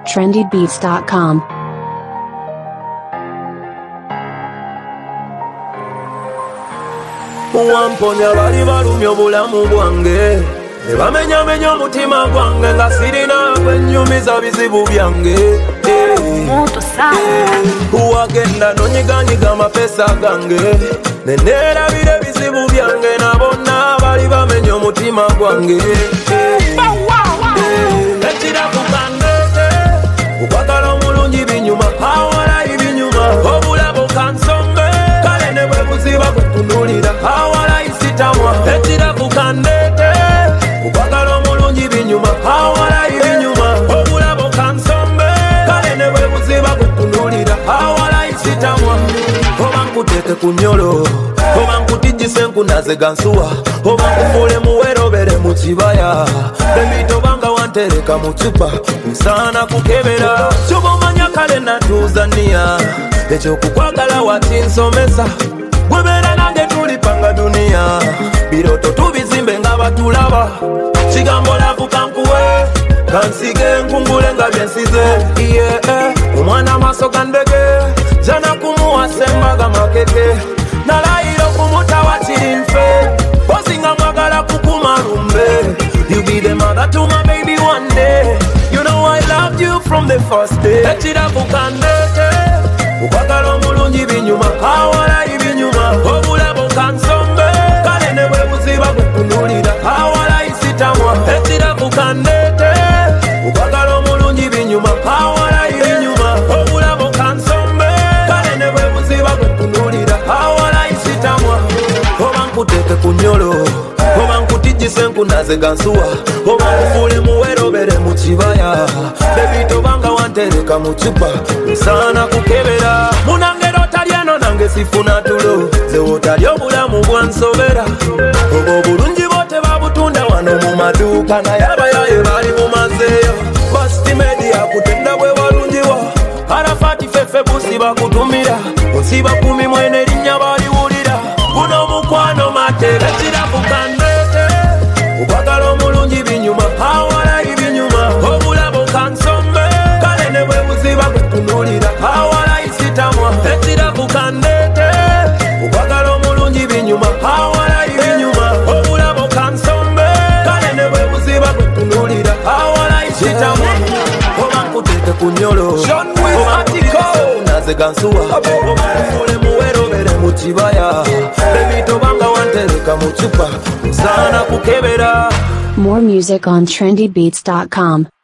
trendybeats.com. Wamponya bali balumya obulamu bwange ne bamenyamenya omutima gwange nga sirina gwennyumiza bizibu byange. Wagenda nonyiganyiga amapesa gange ne neerabira ebizibu byange nabonna bali bamenya omutima gwange. Ekiraku kandeete okwagala omulungi binyuma awalayi binyuma obulabo kansonge kale ne bwe buziba bwetunulira awalayi sitamwa. Ekiraku kandeete okwagala omulungi binyuma awalayi binyuma obulabo kansonge kale ne bwe buziba bwetunulira awalayi sitamwa. Oba nkuteeke ku nyolo oba nkutijjise nkunaze gansuwa oba nkufuule muwerobere mu kibaya bembiitobanga wantereka mu cupa nsaana kukebera kyoba omanya kale natuzania ekyokukwagala wati nsomesa gwebeera nange tulipanga duniya biroto tubizimbe nga batulaba kigambo lavukankuwe kansige nkungule nga byensize omwana amaaso gandege jana kumuwasa embaga makeke nalayira okumutawa kirinfe osinga mwagala kukumalumbe. You be the mother to my baby one day. You know I loved you from the first day. Ekiraku kandeete okwagala omulungi binyuma awalayi binyuma obulabo kansombe kale ne bwe buziba bwetunulira awalayi sitamwa. Ekiraku kandeete okwagala omulungi binyuma awalayi binyuma obulabo kansombe kale ne bwe buziba bwetunulira awalayi sitamwa. Oba nkuteeke ku nyolo oba nkutijjise nkunaze gansuwa oba nkufuule muwerobere mu kibaya bebitobanga wantereka mu cupa nsaana kukebera munangero otalyeno nange sifuna tulo ze wotali obulamu bwansobera oba obulungi bote babutunda wano mu maduuka naye abayaye bali bumazeeyo basiti media kutenda bwe walungiwa arafati fefe busi bakutumira onsiba kumi mwene linnya baliwulira guno mukwano mateeka. Ekiraku kandeete okwagala omulungi binyuma awalayi binyuma obulabo kansombe kale ne bwe buziba bwetunulira awalayi sitamwa. Ekiraku kandeete okwagala omulungi binyuma awalayi binyuma obulabo kansombe kale ne bwe buziba bwetunulira awalayi sitamwa. Oba nkuteeke ku nyolo oba naze gansuwa oba nkufuule muwerobere mu kibaya bebitobanga wantereka mu cupa nsaana kukebera. More music on trendybeats.com.